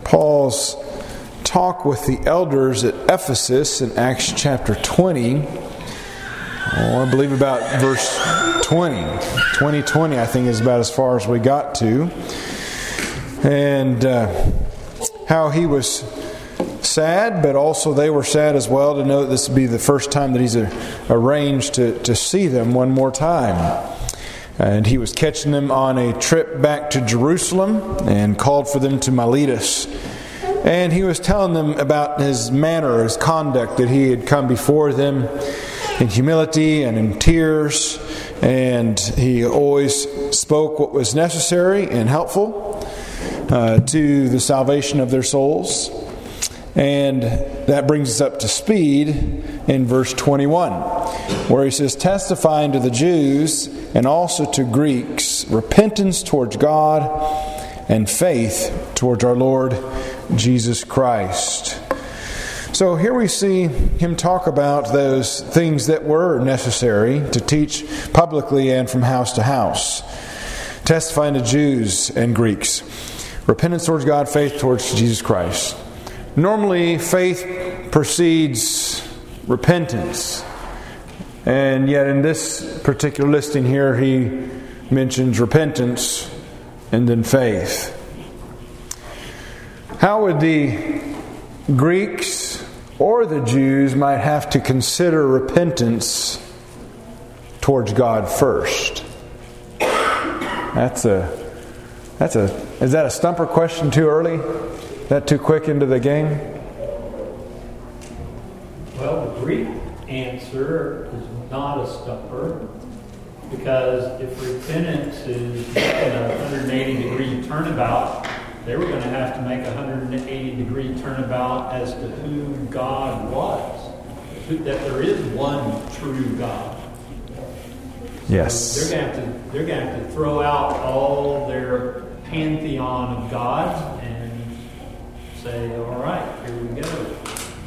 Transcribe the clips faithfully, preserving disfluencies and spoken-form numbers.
Paul's talk with the elders at Ephesus in Acts chapter twenty. Oh, I believe about verse twenty. twenty twenty, I think, is about as far as we got to. And uh, how he was sad, but also they were sad as well to know that this would be the first time that he's uh, arranged to, to see them one more time. And he was catching them on a trip back to Jerusalem and called for them to Miletus. And he was telling them about his manner, his conduct, that he had come before them in humility and in tears. And he always spoke what was necessary and helpful uh, to the salvation of their souls. And that brings us up to speed in verse twenty-one, where he says, testifying to the Jews and also to Greeks, repentance towards God and faith towards our Lord Jesus Christ. So here we see him talk about those things that were necessary to teach publicly and from house to house. Testifying to Jews and Greeks, repentance towards God, faith towards Jesus Christ. Normally, faith precedes repentance. And yet in this particular listing here, he mentions repentance and then faith. How would the Greeks or the Jews might have to consider repentance towards God first? That's a, that's a, is that a stumper question too early? That too quick into the game? Well, the Greek answer is not a stumper, because if repentance is a one hundred eighty degree turnabout, they were going to have to make a one hundred eighty degree turnabout as to who God was, that there is one true God. Yes. So they're going to have to they're going to have to throw out all their pantheon of gods and say, all right, here we go.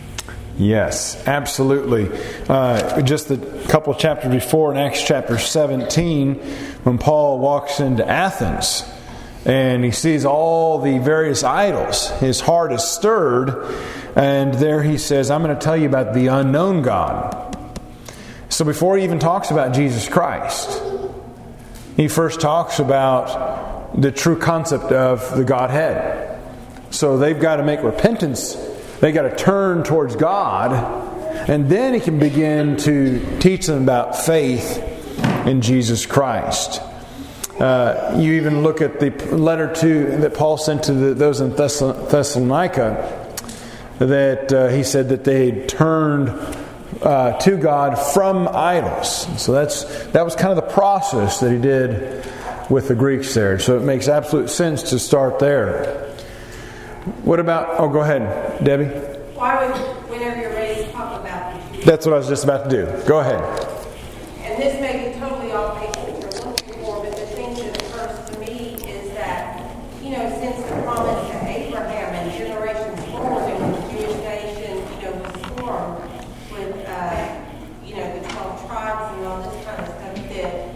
Yes, absolutely. Uh, just a couple of chapters before, in Acts chapter seventeen, when Paul walks into Athens and he sees all the various idols, his heart is stirred, and there he says, I'm going to tell you about the unknown God. So before he even talks about Jesus Christ, he first talks about the true concept of the Godhead. So they've got to make repentance. They've got to turn towards God. And then he can begin to teach them about faith in Jesus Christ. Uh, you even look at the letter to that Paul sent to the, those in Thessalonica, that uh, he said that they had turned uh, to God from idols. So that's that was kind of the process that he did with the Greeks there. So it makes absolute sense to start there. What about, oh, go ahead, Debbie. Why would, whenever you're ready to talk about the Jews? That's what I was just about to do. Go ahead. And this may be totally off base what you're looking for, but the thing that occurs to me is that, you know, since the promise to Abraham and generations forward, and when the Jewish nation, you know, was formed with, uh, you know, the twelve tribes and all this kind of stuff, that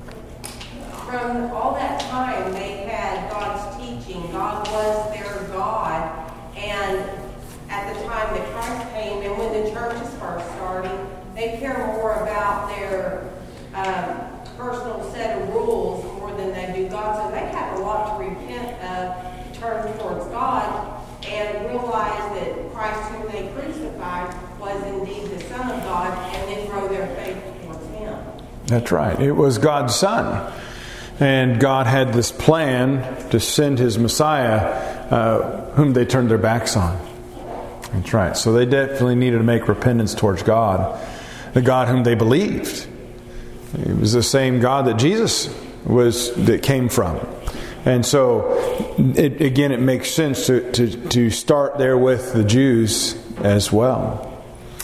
from all that time they had God's teaching. God was their God. And at the time that Christ came and when the church is first starting, they care more about their um, personal set of rules more than they do God. So they have a lot to repent of, turn towards God, and realize that Christ whom they crucified was indeed the Son of God, and then throw their faith towards Him. That's right. It was God's Son. And God had this plan to send His Messiah, uh, whom they turned their backs on. That's right. So they definitely needed to make repentance towards God, the God whom they believed. It was the same God that Jesus was that came from. And so, it, again, it makes sense to, to, to start there with the Jews as well.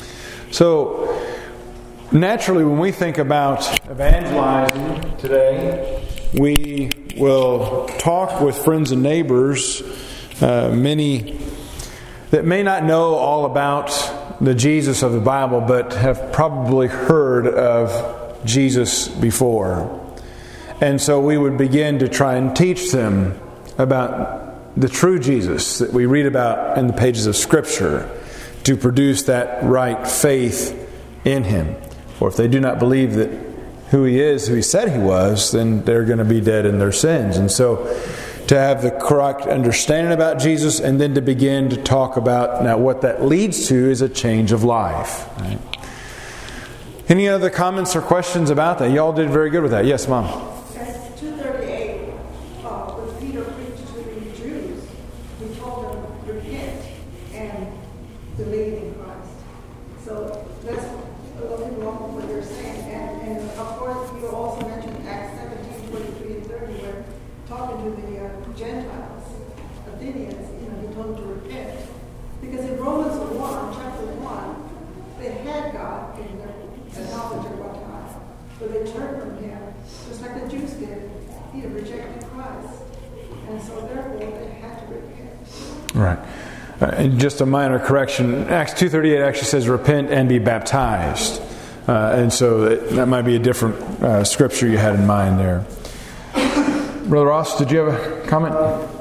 So, naturally, when we think about evangelizing today, we will talk with friends and neighbors, uh, many that may not know all about the Jesus of the Bible, but have probably heard of Jesus before. And so we would begin to try and teach them about the true Jesus that we read about in the pages of Scripture, to produce that right faith in Him. For if they do not believe that who He is, who He said He was, then they're going to be dead in their sins. And so to have the correct understanding about Jesus, and then to begin to talk about now what that leads to is a change of life. Right? Any other comments or questions about that? Y'all did very good with that. Yes, Mom. Acts two thirty-eight, uh, when Peter preached to the Jews, he told them, repent and believe in Christ. So that's a little bit wrong with what you're saying. And, and of course, you also mentioned Acts seventeen, forty-three and thirty, where talking to the uh, Gentiles, Athenians, you know, he told them to repent. Because in Romans one, chapter one, they had God in their knowledge at one time, but they turned from Him, just like the Jews did. He had rejected Christ, and so therefore they had to repent. Right. Uh, and just a minor correction, Acts two thirty-eight actually says repent and be baptized. Uh, and so that, that might be a different uh, scripture you had in mind there. Brother Ross, did you have a comment?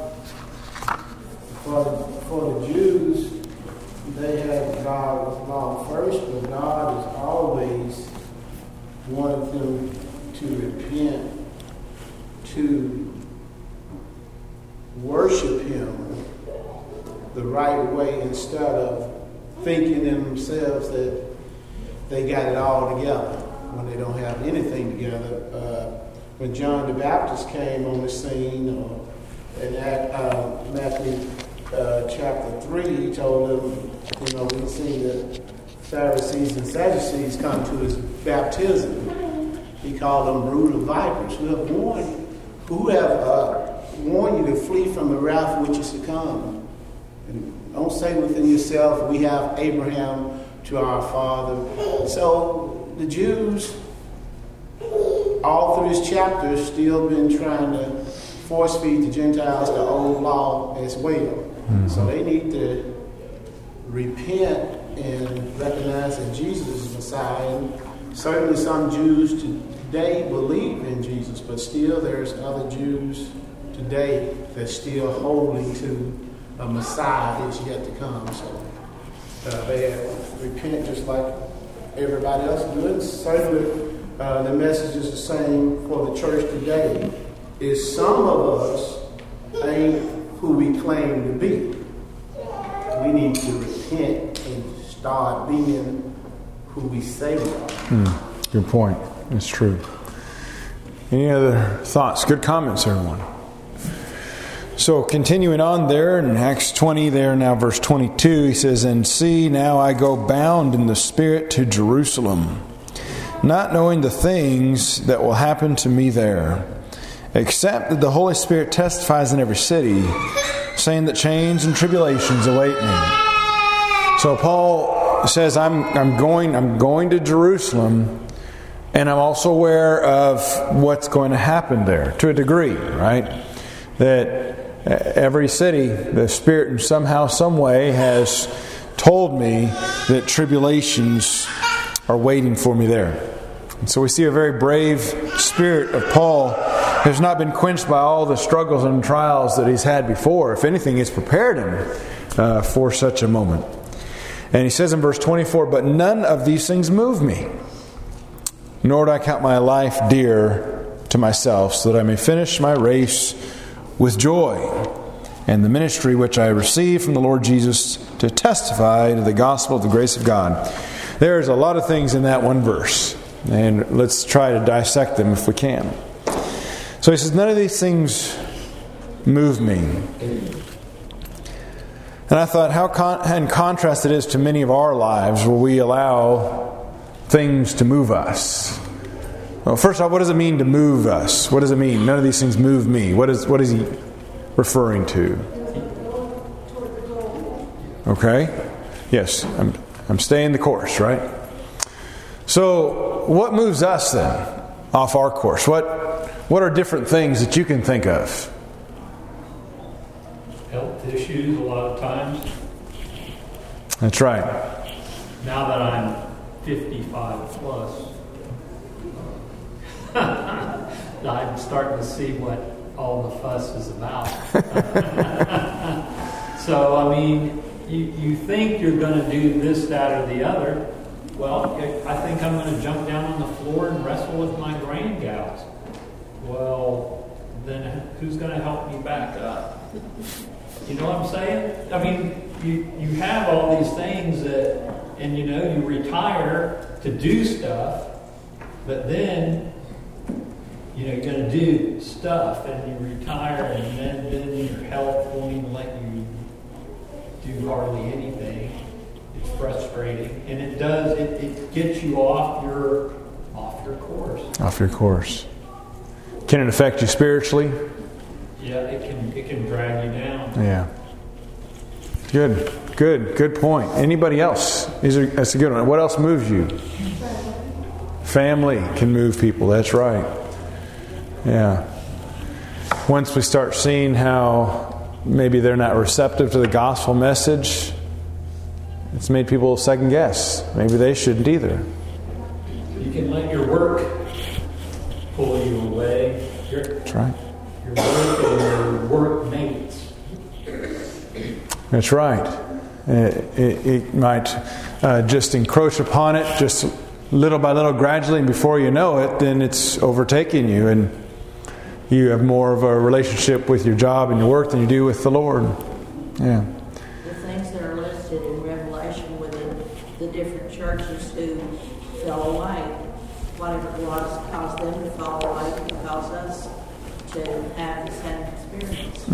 For the, for the Jews, they had God's law first, but God has always wanted them to repent, to worship Him the right way, instead of thinking in themselves that they got it all together when they don't have anything together. Uh, when John the Baptist came on the scene, or in uh, Matthew uh, chapter three, he told them, you know, we see the Pharisees and Sadducees come to His baptism. He called them brood of vipers, who have warned, who have uh, warned you to flee from the wrath which is to come. And don't say within yourself, we have Abraham to our father. So the Jews, all through this chapter, still been trying to force feed the Gentiles the old law as well. Mm-hmm. So they need to repent and recognize that Jesus is Messiah. And certainly some Jews today believe in Jesus, but still there's other Jews today that's still holding to a Messiah that's yet to come. So uh, they have to repent just like everybody else does. Certainly uh, the message is the same for the church today. Is some of us ain't who we claim to be. We need to repent and start being who we say we are. Hmm. Good point. It's true. Any other thoughts? Good comments, everyone. So continuing on there in Acts twenty, there now verse twenty-two, he says, "And see, now I go bound in the Spirit to Jerusalem, not knowing the things that will happen to me there, except that the Holy Spirit testifies in every city, saying that chains and tribulations await me." So Paul says, I'm I'm going I'm going to Jerusalem, and I'm also aware of what's going to happen there to a degree, right? That every city, the Spirit somehow, some way has told me that tribulations are waiting for me there. And so we see a very brave spirit of Paul has not been quenched by all the struggles and trials that he's had before. If anything, it's prepared him uh, for such a moment. And he says in verse twenty-four, "But none of these things move me, nor do I count my life dear to myself, so that I may finish my race with joy, and the ministry which I received from the Lord Jesus to testify to the gospel of the grace of God." There's a lot of things in that one verse, and let's try to dissect them if we can. So he says, none of these things move me. And I thought how con- in contrast it is to many of our lives where we allow things to move us. Well, first off, what does it mean to move us? What does it mean? None of these things move me. What is what is he referring to? Okay. Yes, I'm I'm staying the course, right? So, what moves us then off our course? What what are different things that you can think of? Health issues a lot of times. That's right. Now that I'm fifty-five plus, I'm starting to see what all the fuss is about. So, I mean, you, you think you're going to do this, that, or the other. Well, I think I'm going to jump down on the floor and wrestle with my grain gals. Well, then who's going to help me back up? You know what I'm saying? I mean, you, you have all these things that, and you know, you retire to do stuff, but then, you know, you're going to do stuff and you retire, and then, then your health won't even let you do hardly anything. It's frustrating, and it does, it, it gets you off your, off your course. Off your course. Can it affect you spiritually? Yeah, it can it can drag you down. Yeah. Good, good, good point. Anybody else? These are, that's a good one. What else moves you? Family can move people. That's right. Yeah. Once we start seeing how maybe they're not receptive to the gospel message, it's made people second guess. Maybe they shouldn't either. You can let your work pull you away. Your, That's right. Your work and your workmates. That's right. It, it, it might uh, just encroach upon it, just little by little, gradually, and before you know it, then it's overtaking you, and you have more of a relationship with your job and your work than you do with the Lord. Yeah. The things that are listed in Revelation within the different churches who fell away, whatever was caused them to fall away can cause us to have the same experience.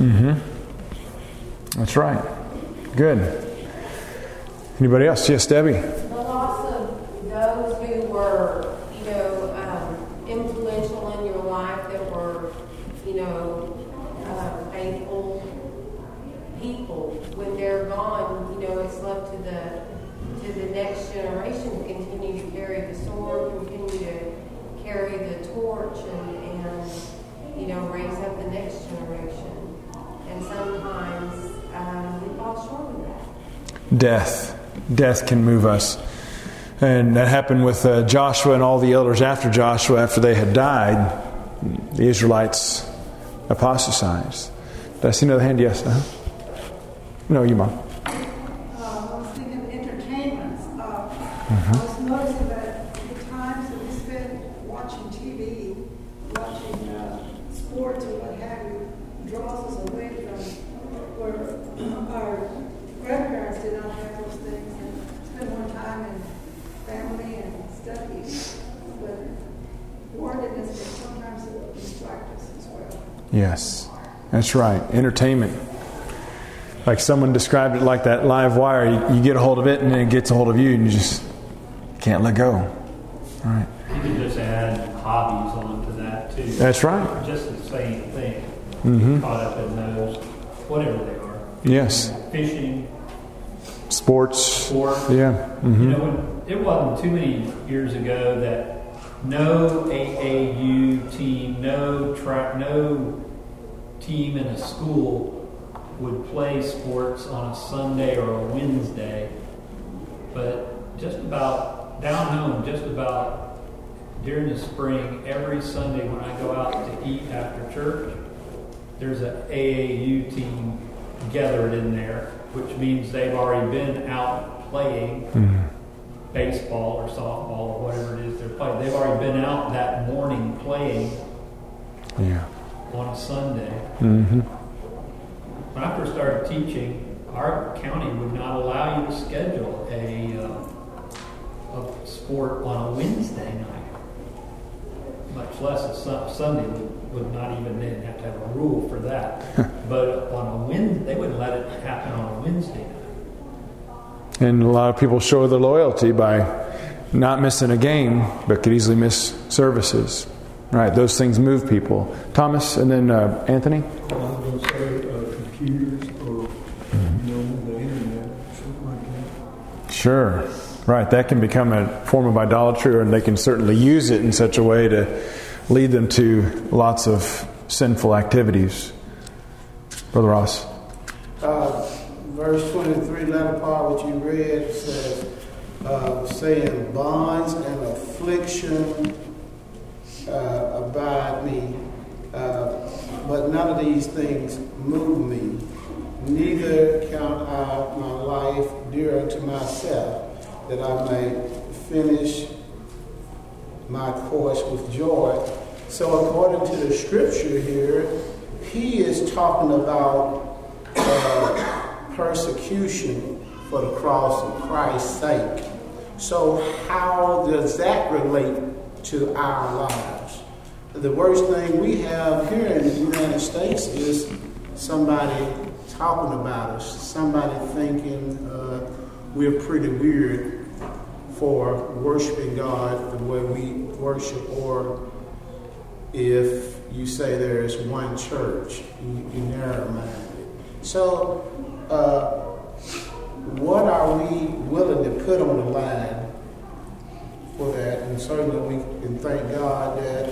Mm-hmm. That's right. Good. Anybody else? Yes, Debbie. The loss of those who were, you know, um, influential in your life, that were, you know, uh, faithful people. When they're gone, you know, it's left to the to the next generation to continue to carry the sword, continue to carry the torch, and, and you know, raise up the next generation. And sometimes um, we fall short of that. Death. Death can move us. And that happened with uh, Joshua and all the elders after Joshua. After they had died, the Israelites apostatized. Did I see another hand? Yes. Uh-huh. No, you, Mom. Uh, I was thinking of entertainments. Uh, Mm-hmm. I was noticing that the times that we spend watching T V, watching uh, sports or what have you, draws us away from where our grandparents did not have those things and spend more time in family and study. But worldliness can sometimes distract us as well. Yes. That's right. Entertainment. Like someone described it like that live wire. You, you get a hold of it and then it gets a hold of you and you just can't let go. All right. You can just add hobbies onto that too. That's right. Just the same thing. Mm-hmm. Caught up in those, whatever they are. Yes. Fishing, Sports. sport. Yeah. Mm-hmm. You know, when, it wasn't too many years ago that no A A U team, no track, no team in a school would play sports on a Sunday or a Wednesday. But just about down home, just about during the spring, every Sunday when I go out to eat after church, there's an A A U team gathered in there, which means they've already been out playing Mm-hmm. baseball or softball or whatever it is they're playing. They've already been out that morning playing Yeah. on a Sunday. Mm-hmm. When I first started teaching, our county would not allow you to schedule a, uh, a sport on a Wednesday night, much less a su- Sunday. Would, would not even then have to have a rule for that. But on a Wednesday, they wouldn't let it happen on a Wednesday night. And a lot of people show their loyalty by not missing a game, but could easily miss services. Right, those things move people. Thomas, and then uh, Anthony. I was going to say uh, computers or you know the internet, something like that. Sure. Right, that can become a form of idolatry, and they can certainly use it in such a way to lead them to lots of sinful activities. Brother Ross. Uh, verse twenty-three, latter part which you read, says, uh, saying, bonds and affliction uh, abide me, uh, but none of these things move me. neither count I my life dear unto myself, that I may finish my course with joy. So according to the scripture here, he is talking about uh, persecution for the cross of Christ's sake. So how does that relate to our lives? The worst thing we have here in the United States is somebody talking about us, somebody thinking uh, we're pretty weird for worshiping God the way we worship, or if you say there is one church, you, you're narrow-minded. So uh, what are we willing to put on the line for that? And certainly we can thank God that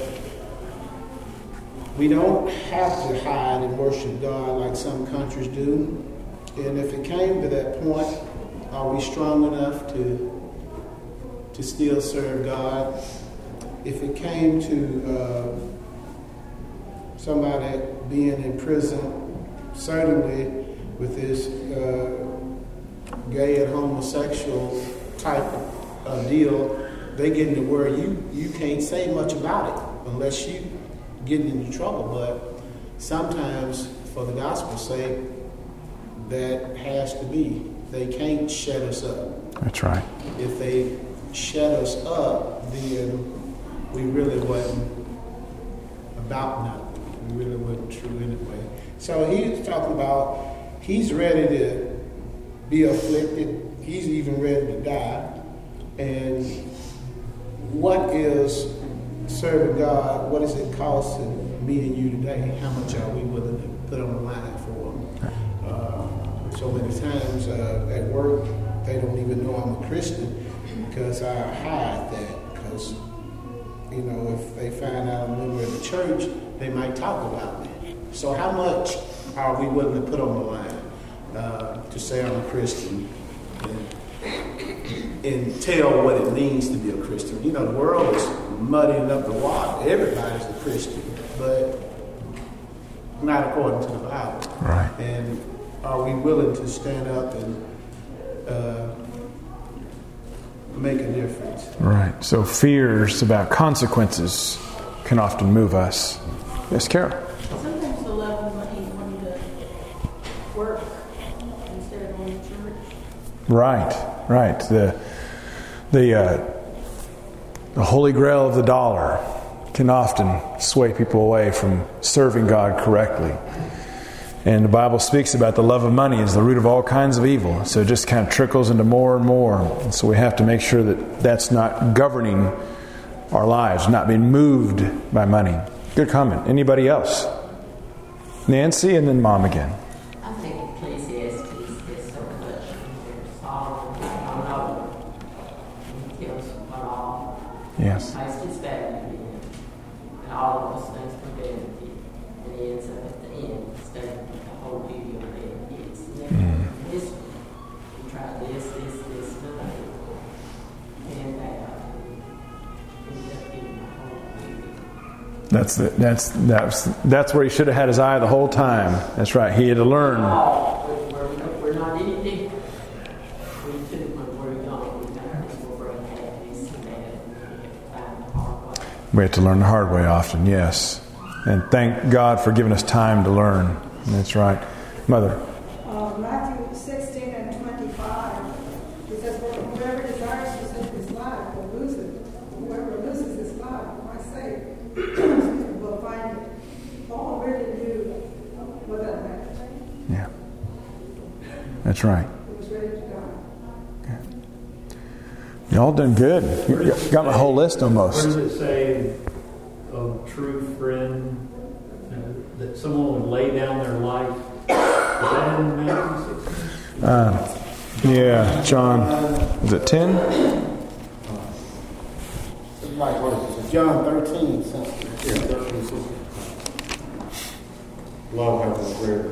we don't have to hide and worship God like some countries do. And if it came to that point, are we strong enough to to still serve God? If it came to uh, somebody being in prison, certainly with this uh, gay and homosexual type of uh, deal, they get into where you, you can't say much about it unless you get into trouble. But sometimes, for the gospel's sake, that has to be. They can't shut us up. That's right. If they shut us up, then we really wasn't about nothing. We really wasn't true anyway. So he's talking about he's ready to be afflicted. He's even ready to die. And what is serving God, what is it costing me and you today? How much are we willing to put on the line for him? Uh, so many times uh, at work, they don't even know I'm a Christian because I hide that. Because, you know, if they find out I'm a member of the church, they might talk about me. So how much are we willing to put on the line uh, to say I'm a Christian and, and tell what it means to be a Christian? You know, the world is muddying up the water. Everybody's a Christian, but not according to the Bible. Right. And are we willing to stand up and uh, make a difference? Right. So fears about consequences can often move us. Yes, Carol? Sometimes the love of money wanting to work instead of going to church. Right, right. The the uh, the holy grail of the dollar can often sway people away from serving God correctly. And the Bible speaks about the love of money is the root of all kinds of evil. So it just kind of trickles into more and more. And so we have to make sure that that's not governing our lives, not being moved by money. Good comment. Anybody else? Nancy and then Mom again. I think Ecclesiastes is so much Solomon. I don't know. He kills one all. Yes. Placed his value in. And all of those things for vanity. And he ends up at the end stating the whole beauty of it is. Mm. This one, you try this, this, this, none. And that. That's the, that's that's that's where he should have had his eye the whole time. That's right. He had to learn. Oh, we're, we're not any different. We too, when we're young, we think this will bring happiness and that, and we have to find the hard way. We have to learn the hard way often. Yes, and thank God for giving us time to learn. That's right, Mother. Uh, Matthew sixteen and twenty-five, it says, "For whoever desires to save his life will lose it. Whoever loses his life for my sake will find it." Paul really knew what that meant. Yeah, that's right. He was ready to die. Y'all done good. You got my whole list almost. Where does it say a true friend, uh, that someone would lay down their life? Is that in Matthew sixteen? Uh, yeah, John. Is it ten? Right, what is it? John thirteen, something. Yeah, thirteen, something. Love has a prayer.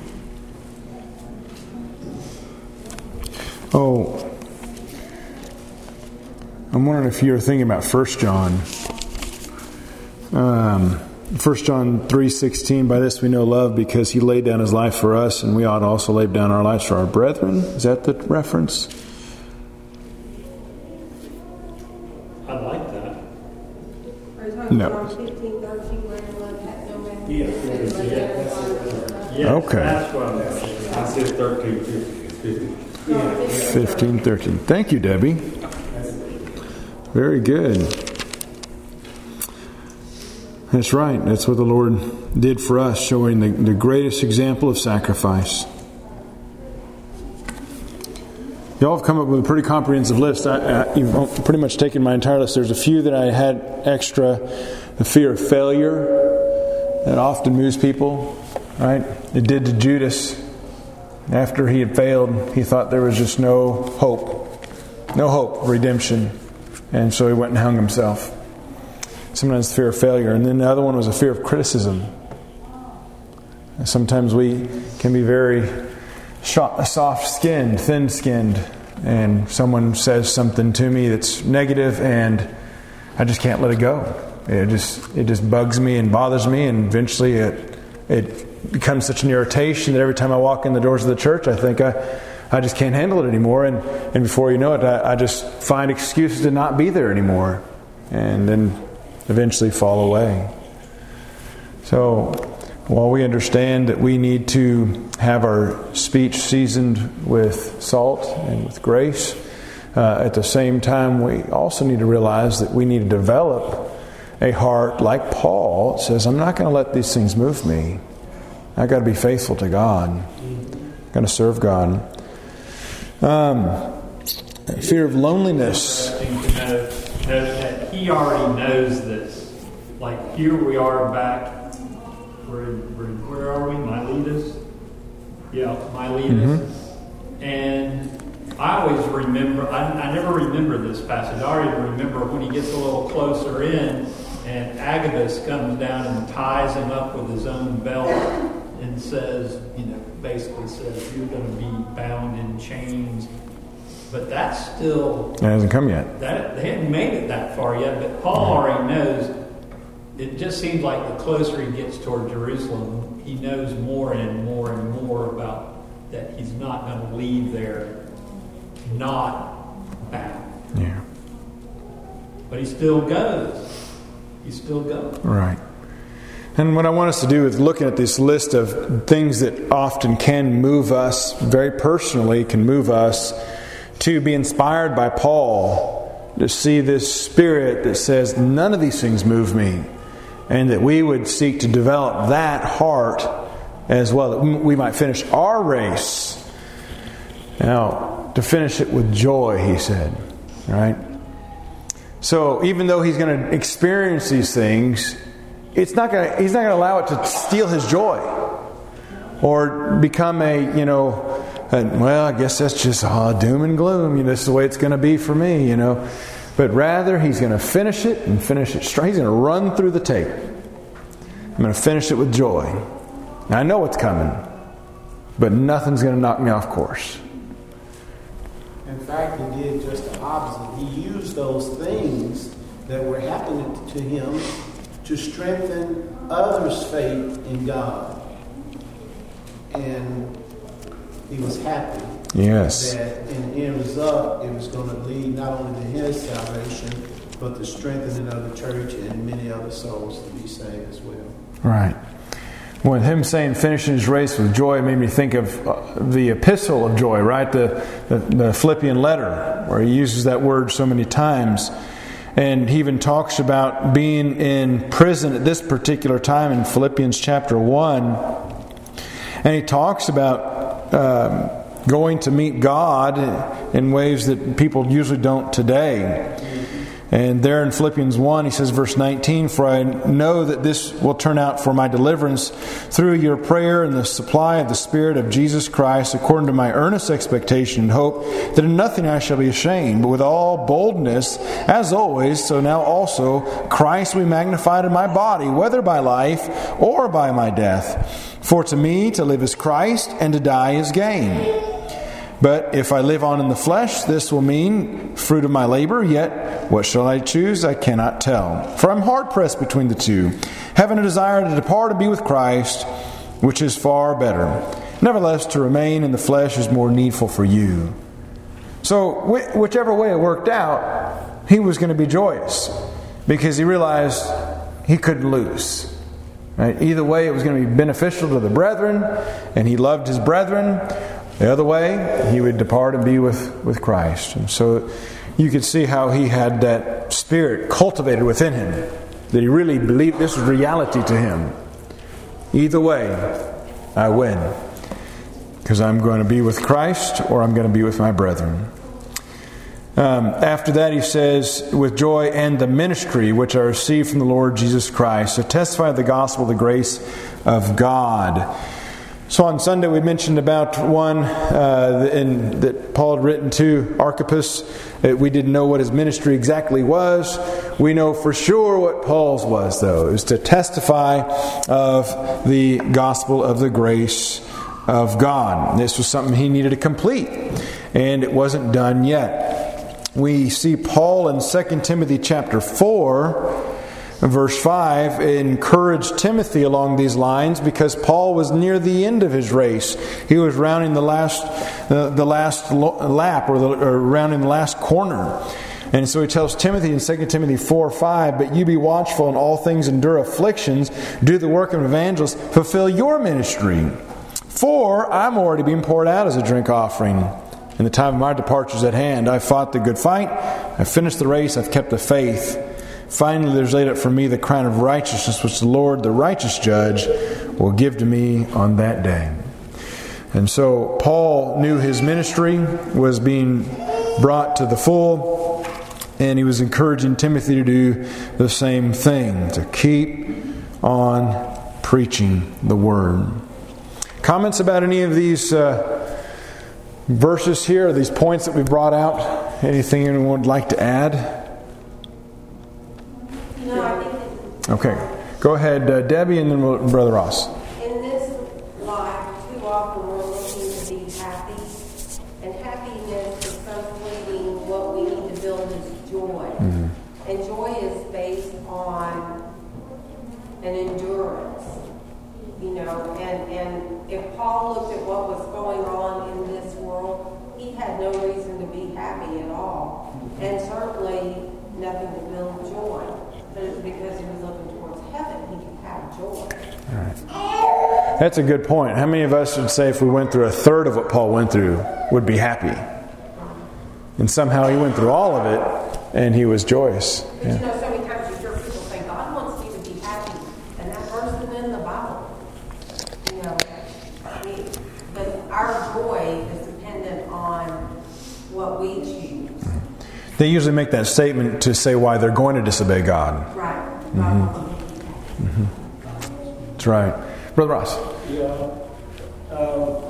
Oh, I'm wondering if you're thinking about First John. Um, First John three sixteen, by this we know love because He laid down His life for us, and we ought also lay down our lives for our brethren. Is that the reference? I like that. Are you talking No. about fifteen thirteen, where one has no man? Yes, Okay. that's what I'm I said thirteen, fifteen, fifteen. fifteen thirteen. Thank you, Debbie. Very good. That's right. That's what the Lord did for us, showing the, the greatest example of sacrifice. Y'all have come up with a pretty comprehensive list. I, I, you've pretty much taken my entire list. There's a few that I had extra. The fear of failure that often moves people, right? It did to Judas. After he had failed, he thought there was just no hope. No hope of redemption. And so he went and hung himself. Sometimes fear of failure. And then the other one was a fear of criticism. Sometimes we can be very soft-skinned, thin-skinned, and someone says something to me that's negative, and I just can't let it go. It just it just bugs me and bothers me, and eventually it it becomes such an irritation that every time I walk in the doors of the church, I think I I just can't handle it anymore, and, and before you know it, I, I just find excuses to not be there anymore, and then eventually fall away. So, while we understand that we need to have our speech seasoned with salt and with grace, uh, at the same time we also need to realize that we need to develop a heart like Paul says, I'm not going to let these things move me. I've got to be faithful to God. I'm going to serve God. Um, fear of loneliness. Interesting to know, know that he already knows this. Like here we are back. Where, where, where are we? Miletus? Yeah, Miletus. Mm-hmm. And I always remember, I, I never remember this passage. I already remember when he gets a little closer in and Agabus comes down and ties him up with his own belt and says, you know, basically says, you're going to be bound in chains. But that's still... It hasn't come yet. That, they hadn't made it that far yet, but Paul already knows. It just seems like the closer he gets toward Jerusalem, he knows more and more and more about that he's not going to leave there not bound. Yeah. But he still goes. He still goes. Right. And what I want us to do is looking at this list of things that often can move us, very personally can move us, to be inspired by Paul, to see this spirit that says, none of these things move me. And that we would seek to develop that heart as well, that we might finish our race. Now, to finish it with joy, he said. Right? So, even though he's going to experience these things, it's not going to, he's not going to allow it to steal his joy. Or become a, you know, a, well, I guess that's just oh, doom and gloom. You know, this is the way it's going to be for me, you know. But rather, he's going to finish it and finish it straight. He's going to run through the tape. I'm going to finish it with joy. Now, I know what's coming, but nothing's going to knock me off course. In fact, he did just the opposite. He used those things that were happening to him to strengthen others' faith in God. And he was happy. Yes. That in the end result, it was going to lead not only to his salvation, but the strengthening of the church and many other souls to be saved as well. Right. When him saying finishing his race with joy made me think of uh, the epistle of joy, right? The, the, the Philippian letter, where he uses that word so many times. And he even talks about being in prison at this particular time in Philippians chapter one. And he talks about um, going to meet God in ways that people usually don't today. And there in Philippians one, he says, verse nineteen, for I know that this will turn out for my deliverance through your prayer and the supply of the Spirit of Jesus Christ, according to my earnest expectation and hope, that in nothing I shall be ashamed, but with all boldness, as always, so now also Christ will be magnified in my body, whether by life or by my death. For to me to live is Christ, and to die is gain. But if I live on in the flesh, this will mean fruit of my labor. Yet what shall I choose? I cannot tell. For I'm hard-pressed between the two, having a desire to depart and be with Christ, which is far better. Nevertheless, to remain in the flesh is more needful for you. So, wh- whichever way it worked out, he was going to be joyous, because he realized he couldn't lose. Right? Either way, it was going to be beneficial to the brethren, and he loved his brethren. The other way, he would depart and be with, with Christ. And so you could see how he had that spirit cultivated within him, that he really believed this was reality to him. Either way, I win. Because I'm going to be with Christ, or I'm going to be with my brethren. Um, after that, he says, with joy and the ministry which I received from the Lord Jesus Christ, to testify of the gospel of the grace of God. So on Sunday we mentioned about one uh, in, that Paul had written to Archippus. Uh, we didn't know what his ministry exactly was. We know for sure what Paul's was, though. It was to testify of the gospel of the grace of God. This was something he needed to complete, and it wasn't done yet. We see Paul in Second Timothy chapter four, verse five, encouraged Timothy along these lines, because Paul was near the end of his race. He was rounding the last uh, the last lap, or, the, or rounding the last corner. And so he tells Timothy in Second Timothy four five, but you be watchful in all things, endure afflictions, do the work of an evangelist, fulfill your ministry. For I'm already being poured out as a drink offering, and the time of my departure is at hand. I've fought the good fight, I've finished the race, I've kept the faith. Finally, there's laid up for me the crown of righteousness, which the Lord, the righteous judge, will give to me on that day. And so Paul knew his ministry was being brought to the full, and he was encouraging Timothy to do the same thing, to keep on preaching the Word. Comments about any of these uh, verses here, these points that we brought out? Anything anyone would like to add? No, I think Okay. Go ahead, uh, Debbie, and then we'll, Brother Ross. in this life, too often we're looking to be happy, and happiness is so fleeting. What we need to build is joy. Mm-hmm. And joy is based on an endurance, you know, and, and if Paul looked at what was going on in this world, he had no reason to be happy at all, and certainly nothing to build joy. But it's because he was looking towards heaven, he could have joy. All right. That's a good point. How many of us would say if we went through a third of what Paul went through, would be happy? And somehow he went through all of it, and he was joyous. But Yeah. you know, so many times you hear people say, God wants you to be happy, and that verse is in the Bible. You know, I mean, but our joy is dependent on what we choose. They usually make that statement to say why they're going to disobey God. Right. Mm-hmm. Mm-hmm. That's right. Brother Ross. Yeah. Uh,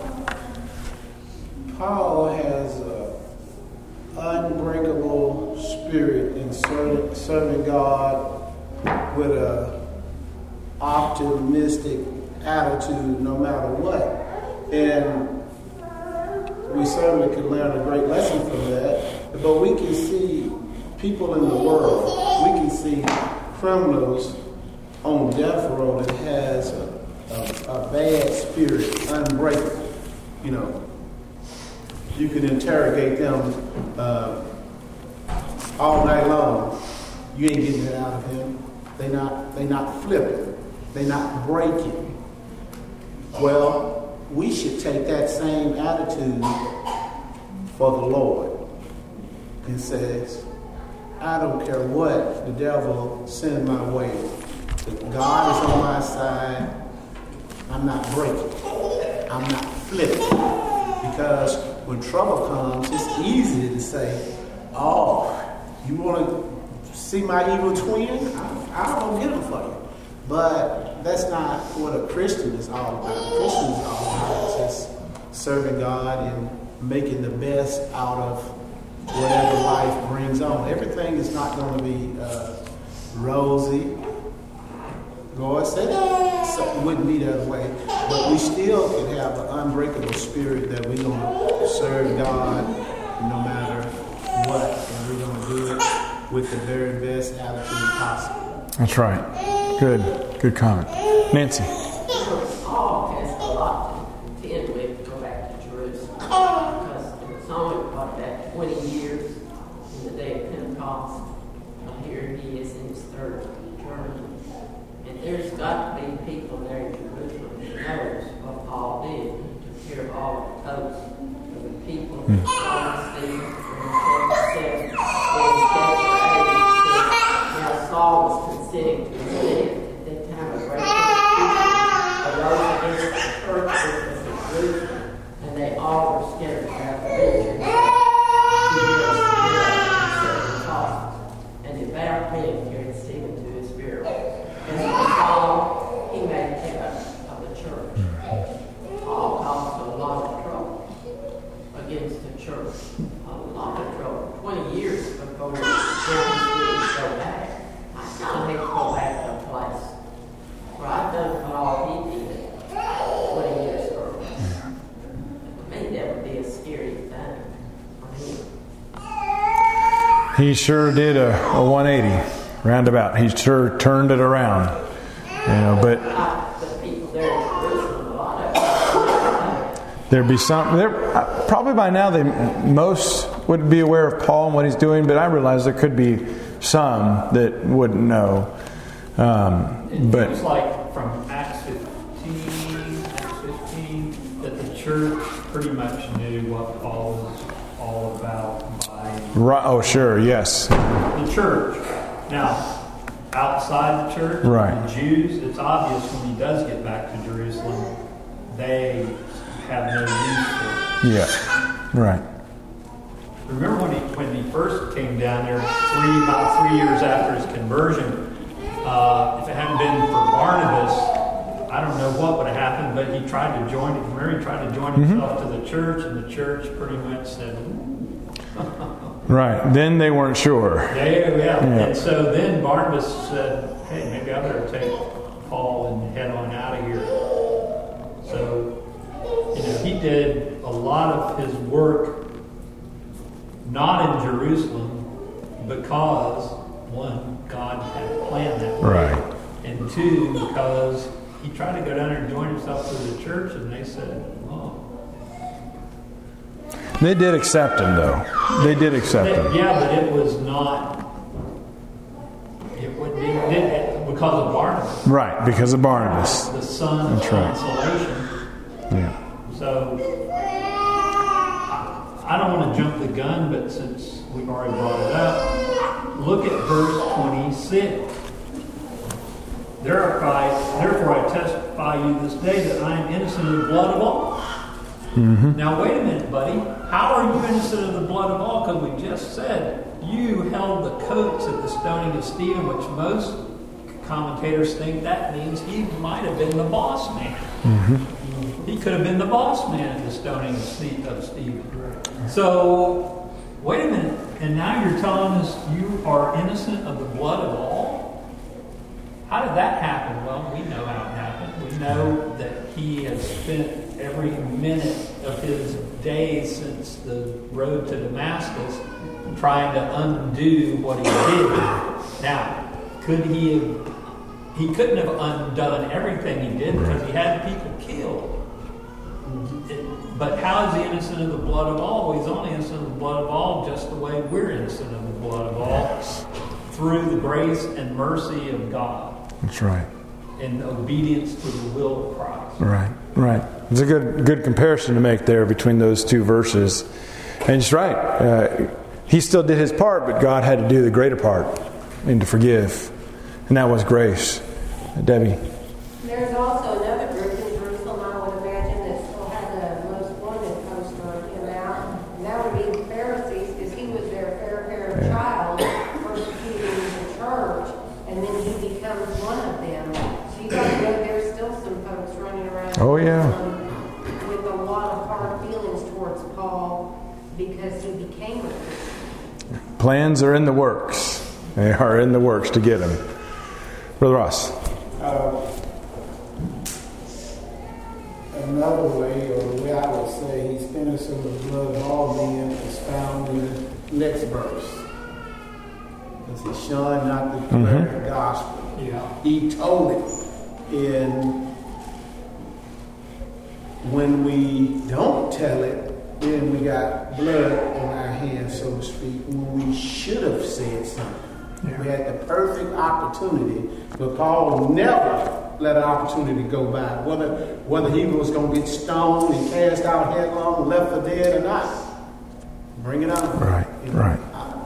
Paul has an unbreakable spirit in serving, serving God with a optimistic attitude no matter what. And we certainly can learn a great lesson from that. But we can see people in the world, we can see criminals on death row that has a, a, a bad spirit, unbreakable. You know, you can interrogate them uh, all night long. You ain't getting it out of him. They not they not flipping. They not breaking. Well, we should take that same attitude for the Lord. And says, I don't care what the devil sends my way. If God is on my side, I'm not breaking. I'm not flipping. Because when trouble comes, it's easy to say, oh, you want to see my evil twin? I'll go get him for you. But that's not what a Christian is all about. A Christian is all about just serving God and making the best out of whatever life brings on. Everything is not going to be uh, rosy. God said, ah, something wouldn't be that way. But we still can have an unbreakable spirit that we're going to serve God no matter what. And we're going to do it with the very best attitude possible. That's right. Good. Good comment. Nancy. Paul has a lot to end with to go back to Jerusalem. Because it was only about that twenty years in the day of Pentecost. And here he is in his third journey. And there's got to be people there in Jerusalem that knows what Paul did. He took care of all the coats of the people. Mm. Saul, Stephen, and now Saul was consenting to his death at that time of great persecution arose against the churches of Jerusalem, and they all were scattered throughout the region. And devout men carried Stephen to his burial. As for Paul, he made head of the church. Paul caused a lot of trouble against the church. A lot of trouble. Twenty years before there was to go back. I kind of hate to go back to a place where I've done what all he did twenty years earlier. To me, that would be a scary thing for him. He sure did a, a one eighty roundabout. He sure turned it around. You know, but The people there in Jerusalem, a lot of them. there'd be some. There, probably by now, they most would be aware of Paul and what he's doing. But I realize there could be some that wouldn't know. Um, It but seems like from Acts fifteen, Acts fifteen, that the church pretty much knew what Paul was all about by right, oh, sure, yes, the church. Now, outside the church, right. the Jews, it's obvious when he does get back to Jerusalem, they have no use for it. Yeah, right. Remember when he when he first came down there, three about three years after his conversion. Uh, if it hadn't been for Barnabas, I don't know what would have happened. But he tried to join. Remember, he tried to join himself mm-hmm. to the church, and the church pretty much said, right. Then they weren't sure. Yeah, yeah, yeah. And so then Barnabas said, "Hey, maybe I better take Paul and head on out of here." So, you know, he did a lot of his work not in Jerusalem because, one, God had planned that way. Right. And two, because he tried to go down there and join himself to the church, and they said, oh. They did accept him, though. They did accept They, him. yeah, but it was not, it would be, it, because of Barnabas. Right, because of Barnabas. The son That's of right. consolation. Yeah. So, I don't want to jump the gun, but since we've already brought it up, look at verse twenty-six. Therefore I testify you this day that I am innocent of the blood of all. Mm-hmm. Now wait a minute, buddy. How are you innocent of the blood of all? Because we just said you held the coats at the stoning of Stephen, which most commentators think that means he might have been the boss man. Mm-hmm. He could have been the boss man at the stoning of Stephen. So, wait a minute. And now you're telling us you are innocent of the blood of all? How did that happen? Well, we know how it happened. We know that he has spent every minute of his days since the road to Damascus trying to undo what he did. Now, could he have, he couldn't have undone everything he did because he had people killed. But how is he innocent of the blood of all? Well, he's only innocent of the blood of all just the way we're innocent of the blood of all, through the grace and mercy of God. That's right. And obedience to the will of Christ. Right, right. It's a good good comparison to make there between those two verses. And it's right. Uh, he still did his part, but God had to do the greater part and to forgive. And that was grace. Debbie. There's also another group in Jerusalem, I would imagine, that still has a most wanted poster of him out. And that would be the Pharisees, because he was their fair-haired Yeah. child persecuting the church, and then he becomes one of them. So you got to know there's still some folks running around. Oh, yeah. um, with a lot of hard feelings towards Paul because he became a Christian. Plans are in the works. They are in the works to get him. Brother Ross. Uh, another way, or the way I would say, he's innocent of the blood of all men, is found in the next verse. Because he shunned not the declare Mm-hmm. the gospel. Yeah. He told it. And when we don't tell it, then we got blood on our hands, so to speak, when we should have said something. Yeah. We had the perfect opportunity, but Paul never let an opportunity go by. Whether whether he was going to get stoned and cast out headlong, left for dead or not, bring it on. Right, you know, right. I,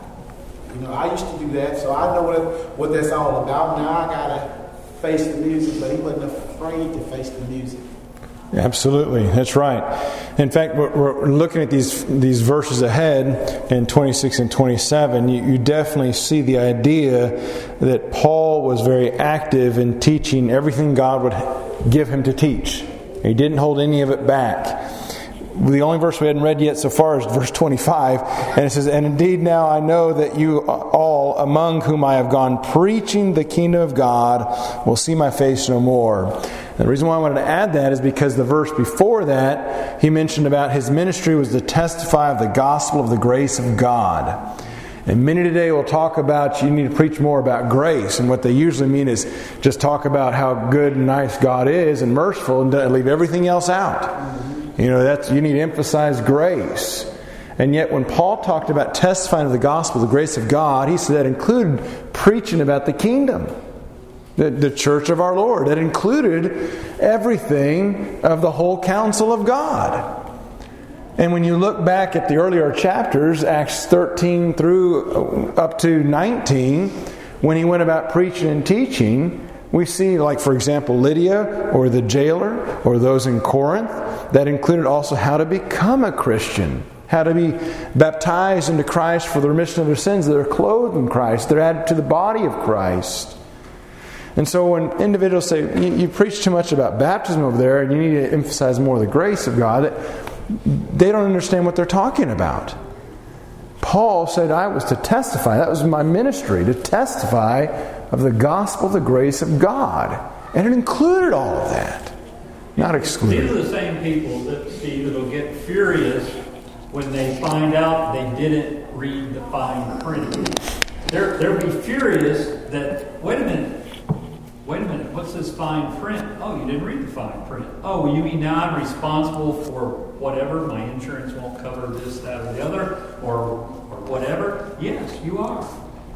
you know, I used to do that, so I know what what that's all about. Now I gotta face the music, but he wasn't afraid to face the music. Absolutely, that's right. In fact, we're, we're looking at these these verses ahead in twenty-six and twenty-seven. You, you definitely see the idea that Paul was very active in teaching everything God would give him to teach. He didn't hold any of it back. The only verse we hadn't read yet so far is verse twenty-five, and it says, "And indeed now I know that you all among whom I have gone preaching the kingdom of God will see my face no more." The reason why I wanted to add that is because the verse before that, he mentioned about his ministry was to testify of the gospel of the grace of God. And many today will talk about you need to preach more about grace. And what they usually mean is just talk about how good and nice God is and merciful and leave everything else out. You know, that's you need to emphasize grace. And yet when Paul talked about testifying of the gospel, the grace of God, he said that included preaching about the kingdom. The, the church of our Lord. That included everything of the whole counsel of God. And when you look back at the earlier chapters, Acts thirteen through up to nineteen, when he went about preaching and teaching, we see, like for example, Lydia or the jailer or those in Corinth, that included also how to become a Christian. How to be baptized into Christ for the remission of their sins. They're clothed in Christ. They're added to the body of Christ. And so when individuals say, you, you preach too much about baptism over there and you need to emphasize more the grace of God, they don't understand what they're talking about. Paul said I was to testify. That was my ministry, to testify of the gospel, the grace of God. And it included all of that. Not excluded. These are the same people that see that'll get furious when they find out they didn't read the fine print. They're, they'll be furious that, wait a minute, Wait a minute, what's this fine print? Oh, you didn't read the fine print. Oh, well, you mean now I'm responsible for whatever? My insurance won't cover this, that, or the other, or, or whatever? Yes, you are.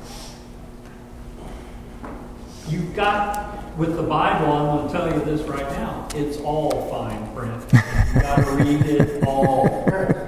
You've got, with the Bible, I'm going to tell you this right now, it's all fine print. You've got to read it all.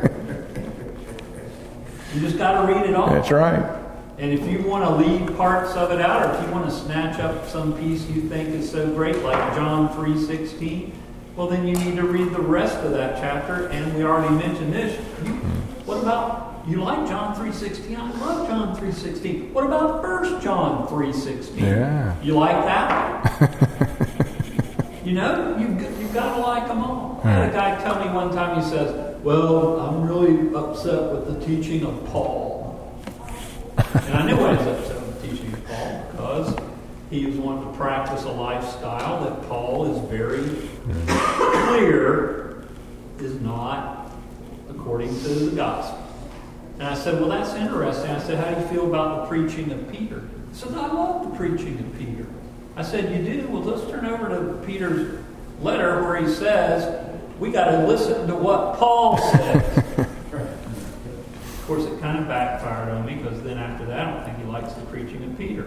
You just got to read it all. That's right. And if you want to leave parts of it out, or if you want to snatch up some piece you think is so great, like John three sixteen, well then you need to read the rest of that chapter, and we already mentioned this. You, what about, you like John three sixteen? I love John three sixteen. What about First John three sixteen? Yeah. You like that? You know, you've, you've got to like them all. I had a guy tell me one time, he says, well, I'm really upset with the teaching of Paul. And I knew I was upset with the teaching of Paul because he was wanting to practice a lifestyle that Paul is very clear is not according to the gospel. And I said, well, that's interesting. I said, how do you feel about the preaching of Peter? He said, I love the preaching of Peter. I said, you do? Well, let's turn over to Peter's letter where he says, we got to listen to what Paul says. Of course, it kind of backfired on me because then after that, I don't think he likes the preaching of Peter.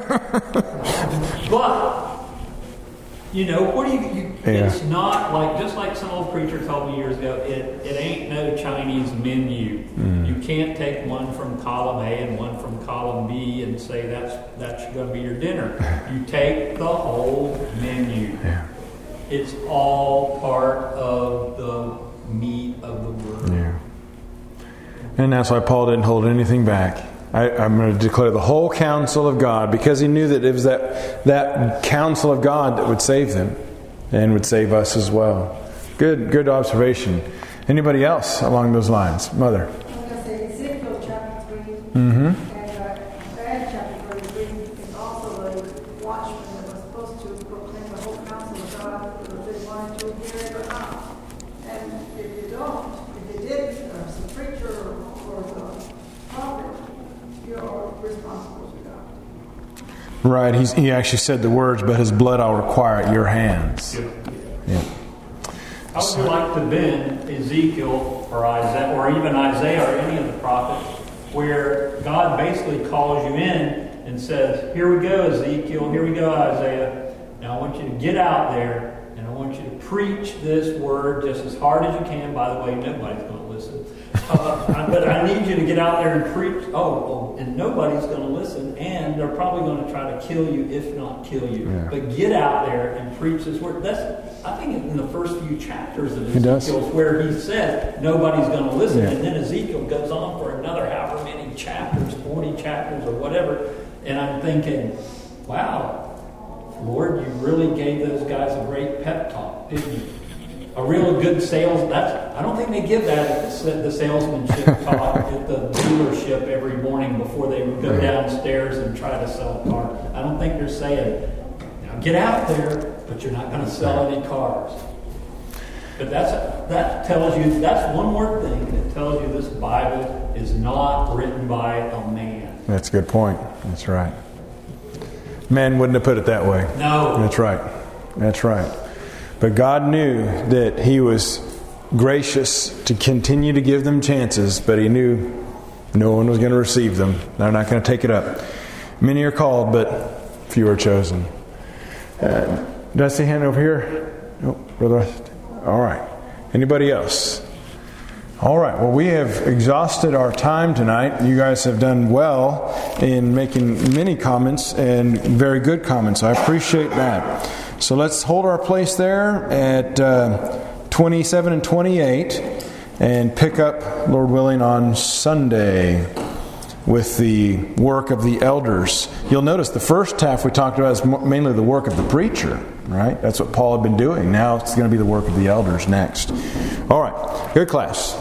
But, you know, what do you, you yeah. it's not like, just like some old preacher told me years ago, it, it ain't no Chinese menu. Mm. You can't take one from column A and one from column B and say that's, that's going to be your dinner. You take the whole menu. Yeah. It's all part of the meat of the word. Yeah. And that's why Paul didn't hold anything back. I, I'm going to declare the whole counsel of God, because he knew that it was that that counsel of God that would save them and would save us as well. Good, good observation. Anybody else along those lines, Mother? I'm going to say Ezekiel chapter three, Mm-hmm. and uh, that chapter thirty-three is also a watchman that was supposed supposed to proclaim the whole counsel of God, whether they wanted to hear it or not. And if you don't, if you did, uh, as a preacher or, or the prophet, you're responsible to God. Right. He's, he actually said the words, but his blood I'll require at your hands. Yeah. Yeah. How would you like to have been Ezekiel or Isaiah or even Isaiah or any of the prophets, where God basically calls you in and says, here we go, Ezekiel, here we go, Isaiah. Now I want you to get out there and I want you to preach this word just as hard as you can. By the way, nobody's going to listen. Uh, but I need you to get out there and preach. Oh, oh and nobody's going to listen, and they're probably going to try to kill you, if not kill you. Yeah. But get out there and preach this word. That's, I think, in the first few chapters of He does. Ezekiel, where he says nobody's going to listen, Yeah. and then Ezekiel goes on for another however many chapters, forty chapters or whatever. And I'm thinking, wow, Lord, you really gave those guys a great pep talk, didn't you? A real good sales. That's I don't think they give that at the, the salesmanship talk at the dealership every morning before they go downstairs and try to sell a car. I don't think they're saying, now get out there, but you're not going to sell any cars. But that's that tells you, that's one more thing that tells you this Bible is not written by a man. That's a good point. That's right. Man wouldn't have put it that way. No. That's right. That's right. But God knew that He was gracious to continue to give them chances, but He knew no one was going to receive them. They're not going to take it up. Many are called, but few are chosen. Uh, did I see a hand over here? No, brother. All right. Anybody else? All right. Well, we have exhausted our time tonight. You guys have done well in making many comments and very good comments. I appreciate that. So let's hold our place there at uh, twenty-seven and twenty-eight and pick up, Lord willing, on Sunday with the work of the elders. You'll notice the first half we talked about is mainly the work of the preacher, right? That's what Paul had been doing. Now it's going to be the work of the elders next. All right. Good class.